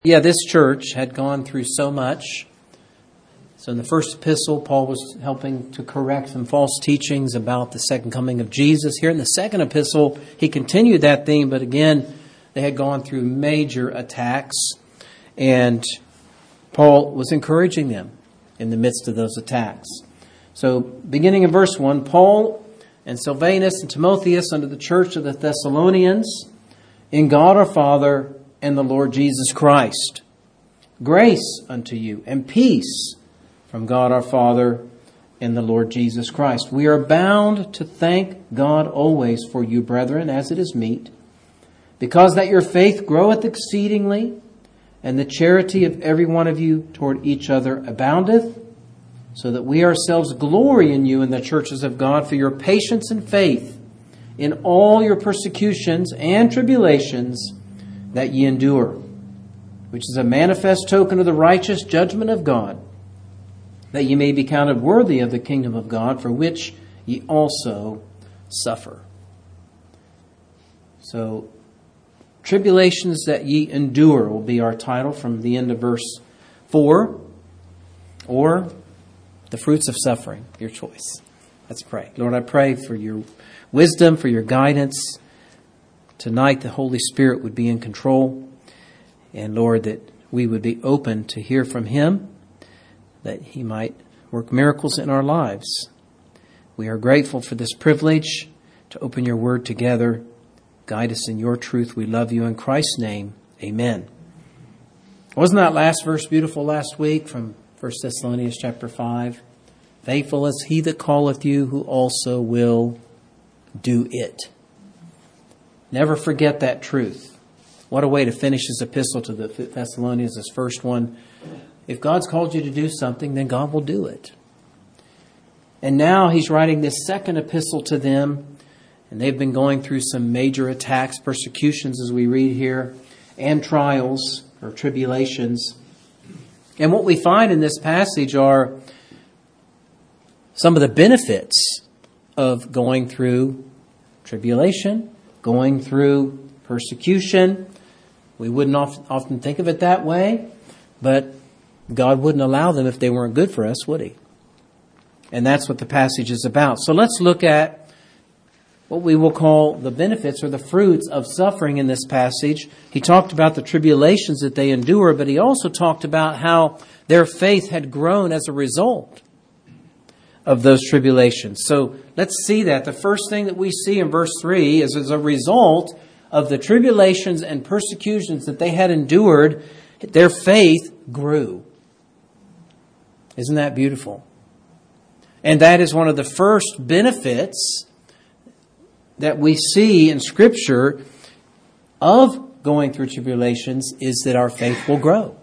Yeah, this church had gone through so much. So in the first epistle, Paul was helping to correct some false teachings about the second coming of Jesus. Here in the second epistle, he continued that theme, but again, they had gone through major attacks, and Paul was encouraging them in the midst of those attacks. So beginning in verse 1, Paul and Silvanus and Timotheus unto the church of the Thessalonians, in God our Father and the Lord Jesus Christ. Grace unto you and peace from God our Father and the Lord Jesus Christ. We are bound to thank God always for you, brethren, as it is meet, because that your faith groweth exceedingly, and the charity of every one of you toward each other aboundeth, so that we ourselves glory in you in the churches of God for your patience and faith in all your persecutions and tribulations that ye endure, which is a manifest token of the righteous judgment of God, that ye may be counted worthy of the kingdom of God, for which ye also suffer. So, tribulations that ye endure will be our title from the end of verse 4, or the fruits of suffering, your choice. Let's pray. Lord, I pray for your wisdom, for your guidance. Tonight, the Holy Spirit would be in control. And Lord, that we would be open to hear from Him, that He might work miracles in our lives. We are grateful for this privilege to open your word together. Guide us in your truth. We love you in Christ's name. Amen. Wasn't that last verse beautiful last week from 1 Thessalonians chapter 5? Faithful is he that calleth you, who also will do it. Never forget that truth. What a way to finish his epistle to the Thessalonians, this first one. If God's called you to do something, then God will do it. And now he's writing this second epistle to them, and they've been going through some major attacks, persecutions, as we read here, and trials or tribulations. And what we find in this passage are some of the benefits of going through tribulation, going through persecution. We wouldn't often think of it that way, but God wouldn't allow them if they weren't good for us, would He? And that's what the passage is about. So let's look at what we will call the benefits or the fruits of suffering in this passage. He talked about the tribulations that they endure, but he also talked about how their faith had grown as a result of those tribulations. So let's see that. The first thing that we see in verse 3 is as a result of the tribulations and persecutions that they had endured, their faith grew. Isn't that beautiful? And that is one of the first benefits that we see in Scripture of going through tribulations, is that our faith will grow.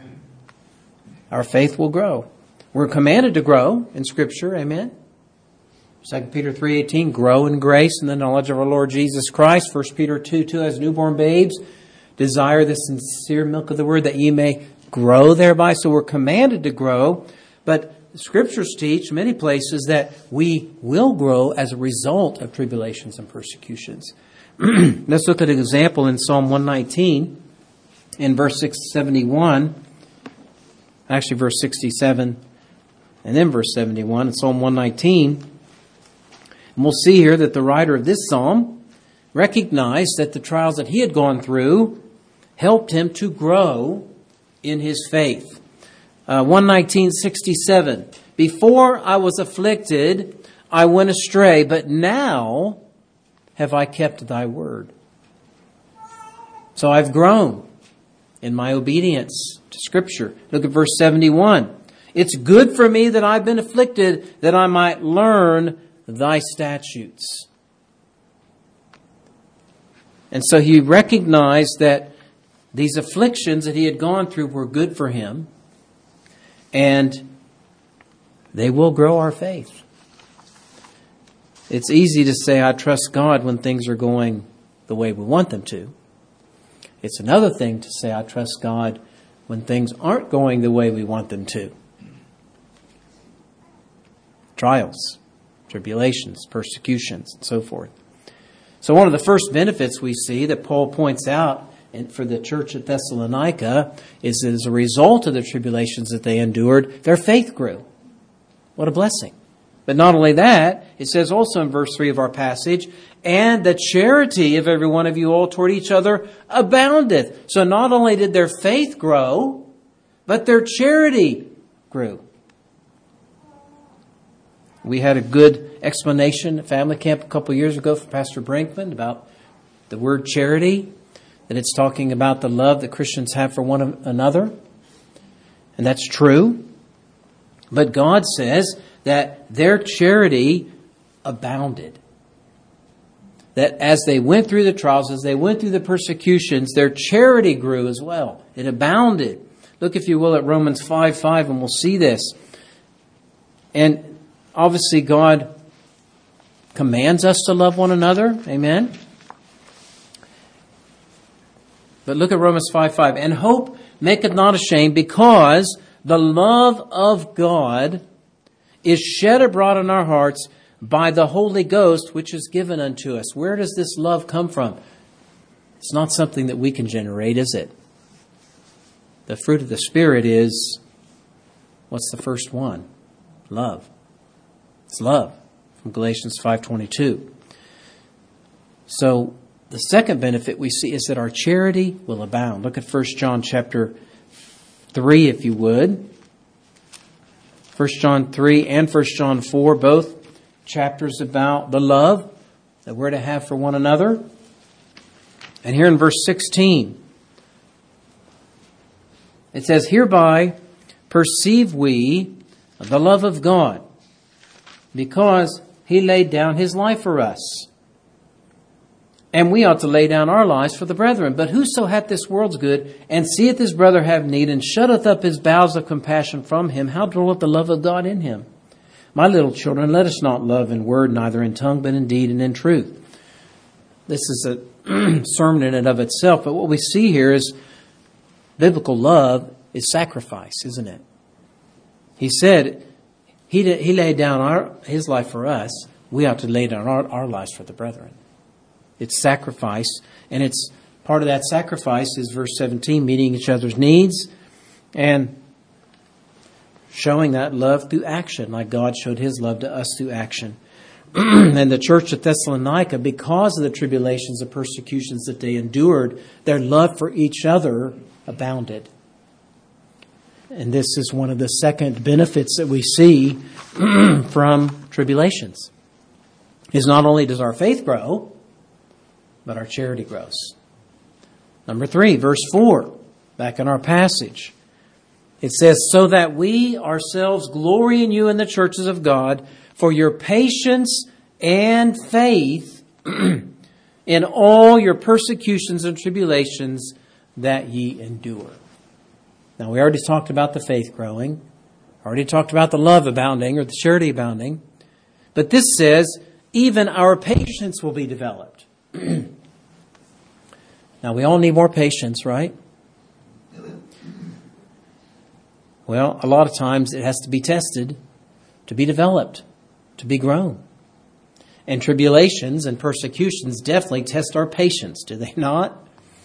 Our faith will grow. We're commanded to grow in Scripture, amen? 2 Peter 3:18, grow in grace and the knowledge of our Lord Jesus Christ. 1 Peter 2:2, as newborn babes, desire the sincere milk of the word that ye may grow thereby. So we're commanded to grow, but the Scriptures teach many places that we will grow as a result of tribulations and persecutions. Let's look at an example in Psalm 119 in verse 671. Actually, verse 67 and then verse 71 in Psalm 119. And we'll see here that the writer of this psalm recognized that the trials that he had gone through helped him to grow in his faith. 119:67. Before I was afflicted, I went astray, but now have I kept thy word. So I've grown in my obedience to Scripture. Look at verse 71. It's good for me that I've been afflicted, that I might learn thy statutes. And so he recognized that these afflictions that he had gone through were good for him, and they will grow our faith. It's easy to say, I trust God when things are going the way we want them to. It's another thing to say, I trust God when things aren't going the way we want them to. Trials, tribulations, persecutions, and so forth. So one of the first benefits we see that Paul points out and for the church at Thessalonica is that as a result of the tribulations that they endured, their faith grew. What a blessing. But not only that, it says also in verse 3 of our passage, and the charity of every one of you all toward each other aboundeth. So not only did their faith grow, but their charity grew. We had a good explanation at family camp a couple years ago from Pastor Brinkman about the word charity, that it's talking about the love that Christians have for one another. And that's true. But God says that their charity abounded. That as they went through the trials, as they went through the persecutions, their charity grew as well. It abounded. Look, if you will, at Romans 5:5, and we'll see this. And obviously God commands us to love one another. Amen. But look at Romans 5:5. And hope maketh not ashamed, because the love of God is shed abroad in our hearts by the Holy Ghost, which is given unto us. Where does this love come from? It's not something that we can generate, is it? The fruit of the Spirit is, what's the first one? Love. It's love, from Galatians 5:22. So the second benefit we see is that our charity will abound. Look at 1 John chapter 3, if you would. 1 John 3 and 1 John 4, both chapters about the love that we're to have for one another. And here in verse 16, it says, hereby perceive we the love of God, because He laid down His life for us. And we ought to lay down our lives for the brethren. But whoso hath this world's good, and seeth his brother have need, and shutteth up his bowels of compassion from him, how dwelleth the love of God in him? My little children, let us not love in word, neither in tongue, but in deed and in truth. This is a sermon in and of itself, but what we see here is biblical love is sacrifice, isn't it? He said He laid down His life for us. We ought to lay down our lives for the brethren. It's sacrifice, and it's part of that sacrifice is verse 17, meeting each other's needs and showing that love through action, like God showed His love to us through action. And the church at Thessalonica, because of the tribulations and persecutions that they endured, their love for each other abounded. And this is one of the second benefits that we see from tribulations. Is not only does our faith grow, but our charity grows. Number 3, verse 4, back in our passage. It says, so that we ourselves glory in you in the churches of God for your patience and faith in all your persecutions and tribulations that ye endure. Now, we already talked about the faith growing. Already talked about the love abounding or the charity abounding. But this says, even our patience will be developed. Now, we all need more patience, right? Well, a lot of times it has to be tested to be developed, to be grown. And tribulations and persecutions definitely test our patience, do they not?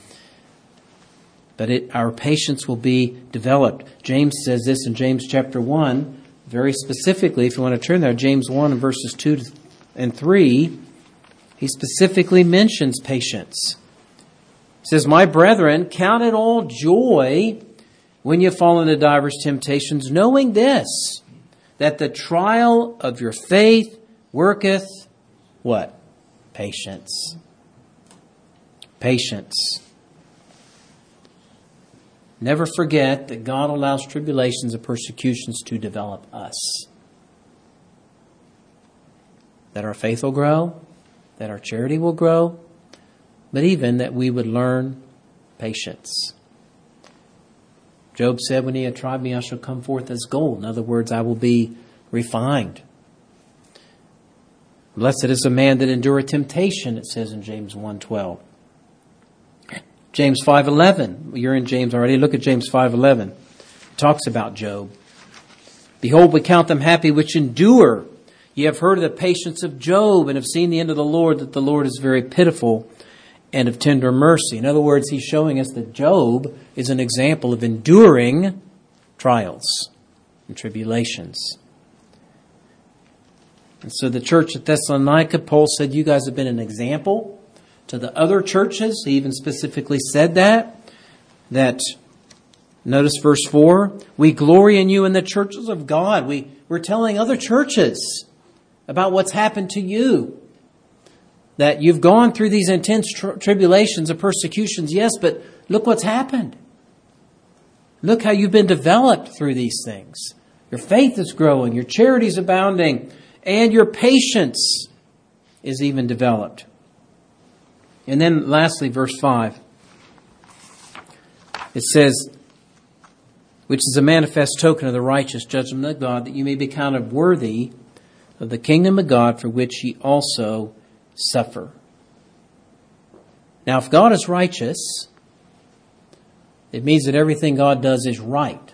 But our patience will be developed. James says this in James chapter 1, very specifically, if you want to turn there, James 1 and verses 2 and 3, he specifically mentions patience. He says, my brethren, count it all joy when you fall into divers temptations, knowing this, that the trial of your faith worketh what? Patience. Patience. Never forget that God allows tribulations and persecutions to develop us. That our faith will grow, that our charity will grow, but even that we would learn patience. Job said, when He had tried me, I shall come forth as gold. In other words, I will be refined. Blessed is the man that endureth temptation, it says in James 1:12. James 5:11. You're in James already. Look at James 5:11. It talks about Job. Behold, we count them happy which endure. Ye have heard of the patience of Job, and have seen the end of the Lord, that the Lord is very pitiful and of tender mercy. In other words, he's showing us that Job is an example of enduring trials and tribulations. And so the church at Thessalonica, Paul said, you guys have been an example to the other churches. He even specifically said that notice verse 4, we glory in you in the churches of God. We're telling other churches about what's happened to you. That you've gone through these intense tribulations and persecutions, yes, but look what's happened. Look how you've been developed through these things. Your faith is growing, your charity is abounding, and your patience is even developed. And then lastly, verse 5. It says, which is a manifest token of the righteous judgment of God, that you may be counted worthy of the kingdom of God, for which ye also suffer. Now, if God is righteous, it means that everything God does is right.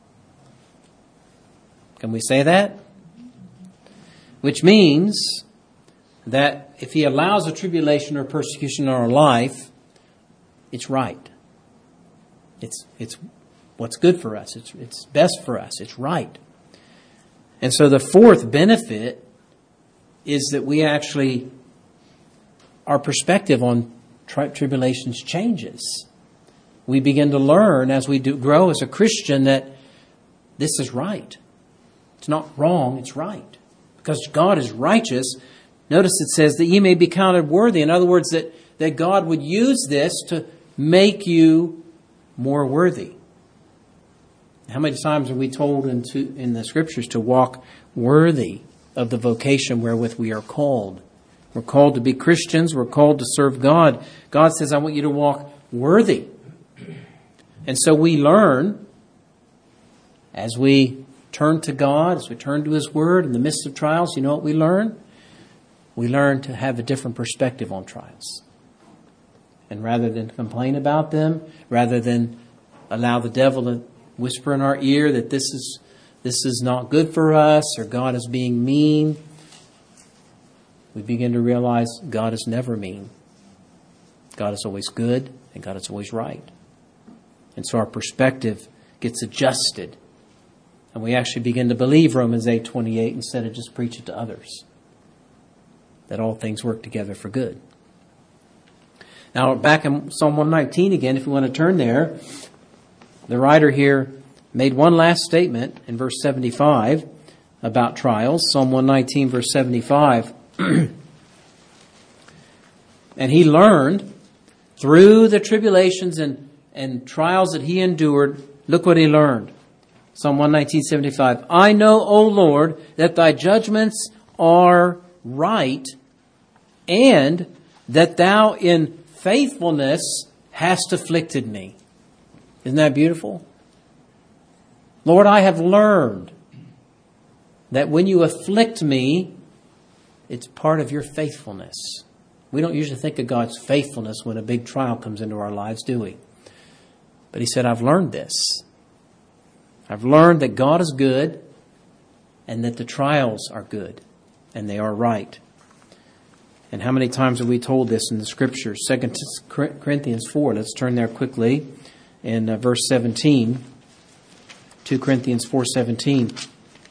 Can we say that? Which means that if He allows a tribulation or persecution in our life, it's right. It's what's good for us. It's best for us. It's right. And so the fourth benefit is that we actually, our perspective on tribulations changes. We begin to learn as we grow as a Christian that this is right. It's not wrong, it's right. Because God is righteous. Notice it says that ye may be counted worthy. In other words, that God would use this to make you more worthy. How many times are we told in the Scriptures to walk worthy of the vocation wherewith we are called? We're called to be Christians. We're called to serve God. God says, I want you to walk worthy. And so we learn, as we turn to God, as we turn to His Word in the midst of trials, you know what we learn? We learn to have a different perspective on trials. And rather than complain about them, rather than allow the devil to whisper in our ear that this is not good for us, or God is being mean, we begin to realize God is never mean. God is always good, and God is always right. And so our perspective gets adjusted. And we actually begin to believe Romans 8:28 instead of just preach it to others. That all things work together for good. Now back in Psalm 119 again, if you want to turn there, the writer here made one last statement in verse 75 about trials. Psalm 119 verse 75. And he learned through the tribulations and trials that he endured. Look what he learned. Psalm 119:75. I know, O Lord, that thy judgments are right, and that thou in faithfulness hast afflicted me. Isn't that beautiful? Lord, I have learned that when you afflict me, it's part of your faithfulness. We don't usually think of God's faithfulness when a big trial comes into our lives, do we? But he said, I've learned this. I've learned that God is good and that the trials are good and they are right. And how many times are we told this in the Scriptures? 2 Corinthians 4. Let's turn there quickly in verse 17. 2 Corinthians 4:17.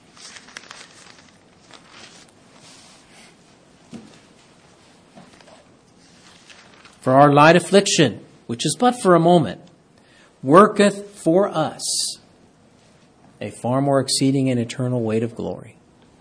For our light affliction, which is but for a moment, worketh for us a far more exceeding and eternal weight of glory.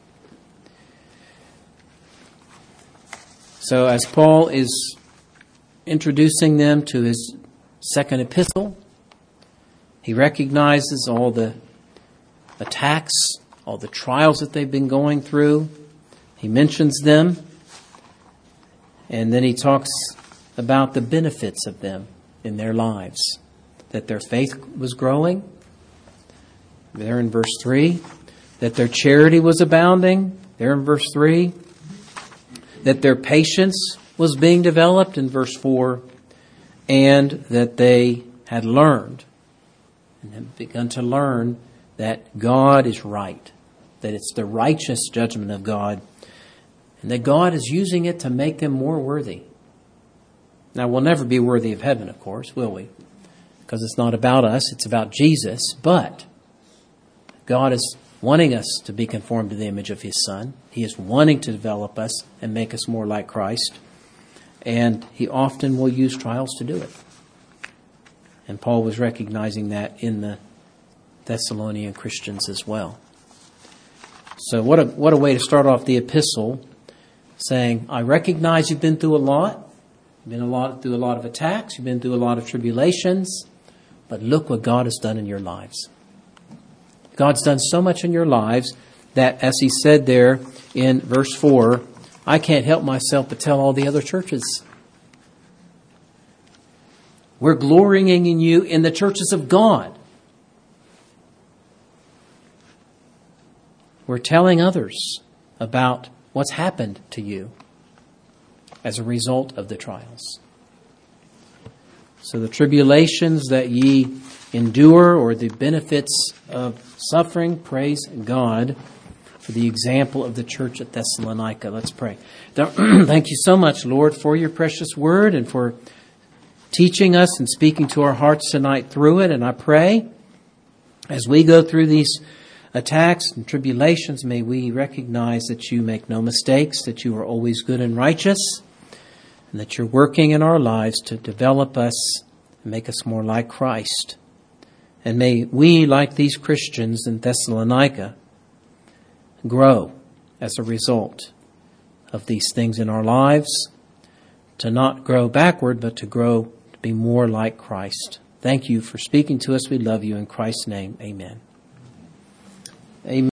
So as Paul is introducing them to his second epistle, he recognizes all the attacks, all the trials that they've been going through. He mentions them, and then he talks about the benefits of them in their lives. That their faith was growing, there in verse 3. That their charity was abounding, there in verse 3. That their patience was being developed in verse 4. And that they had learned and have begun to learn that God is right. That it's the righteous judgment of God. And that God is using it to make them more worthy. Now, we'll never be worthy of heaven, of course, will we? Because it's not about us, it's about Jesus. But God is wanting us to be conformed to the image of His Son. He is wanting to develop us and make us more like Christ. And He often will use trials to do it. And Paul was recognizing that in the Thessalonian Christians as well. So what a way to start off the epistle, saying, I recognize you've been through a lot. You've been through a lot of attacks. You've been through a lot of tribulations. But look what God has done in your lives. God's done so much in your lives that, as he said there in verse 4, I can't help myself but tell all the other churches. We're glorying in you in the churches of God. We're telling others about what's happened to you as a result of the trials. So the tribulations that ye endure, or the benefits of suffering, praise God for the example of the church at Thessalonica. Let's pray. Thank you so much, Lord, for your precious word and for teaching us and speaking to our hearts tonight through it. And I pray, as we go through these attacks and tribulations, may we recognize that you make no mistakes, that you are always good and righteous, and that you're working in our lives to develop us and make us more like Christ. And may we, like these Christians in Thessalonica, grow as a result of these things in our lives, to not grow backward, but to grow to be more like Christ. Thank you for speaking to us. We love you. In Christ's name, amen. Amen.